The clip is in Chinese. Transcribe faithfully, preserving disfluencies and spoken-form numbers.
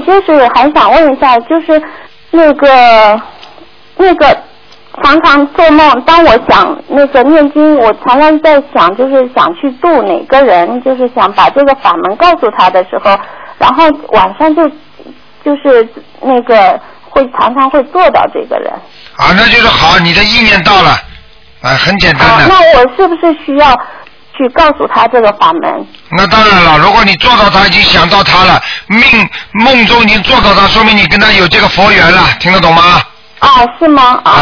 就是还想问一下，就是那个那个常常做梦，当我想那个念经，我常常在想，就是想去度哪个人，就是想把这个法门告诉他的时候，然后晚上就就是那个会常常会做到这个人。 啊，那就是好，你的意念到了，啊，很简单的。 啊，那我是不是需要去告诉他这个法门？ 那当然了，如果你做到他，已经想到他了，命梦中已经做到他，说明你跟他有这个佛缘了，听得懂吗？ 啊，是吗？啊，